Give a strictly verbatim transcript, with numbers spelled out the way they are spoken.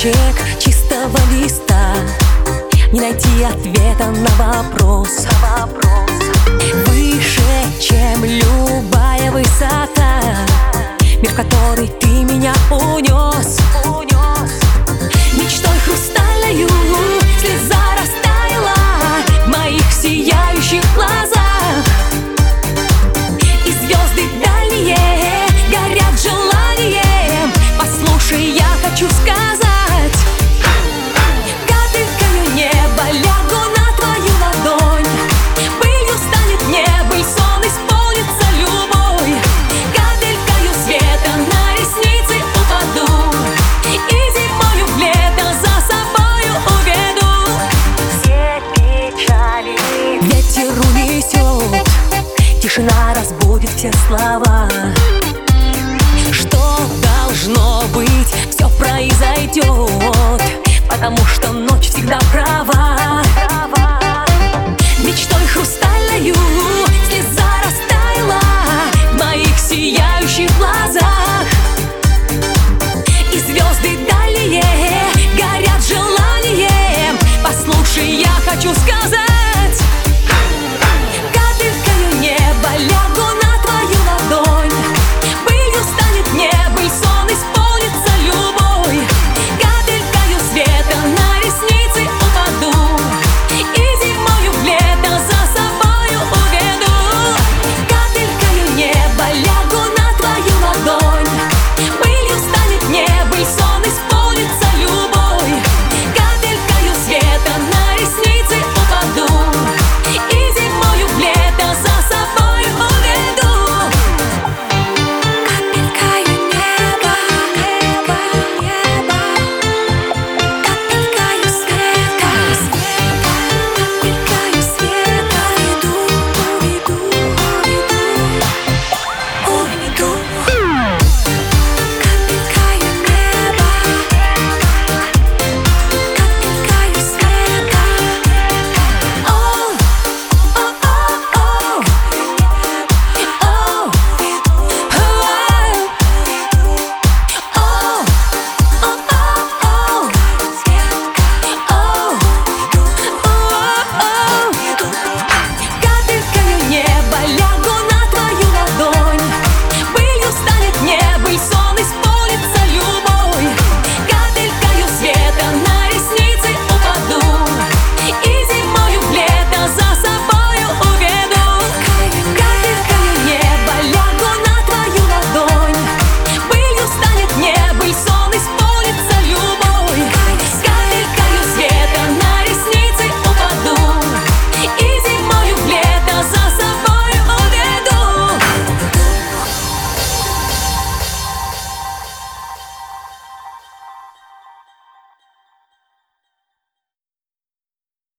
кусочек чистого листа, не найти ответа на вопрос. Выше, чем любая высота, мир, в который ты меня унес. Мечтой хрустальною слеза растаяла в моих сияющих глазах, и звезды дальние горят желанием. Послушай, я хочу сказать: капелькою неба лягу на твою ладонь, пылью станет небо, и сон исполнится любой. Капелькою света на ресницы упаду, и зимою в лето за собою уведу. Все печали ветер унесет, тишина разбудит все слова. Что должно быть, все произойдет, потому что ночь всегда права. Мечтой хрустальною слеза растаяла в моих сияющих глазах.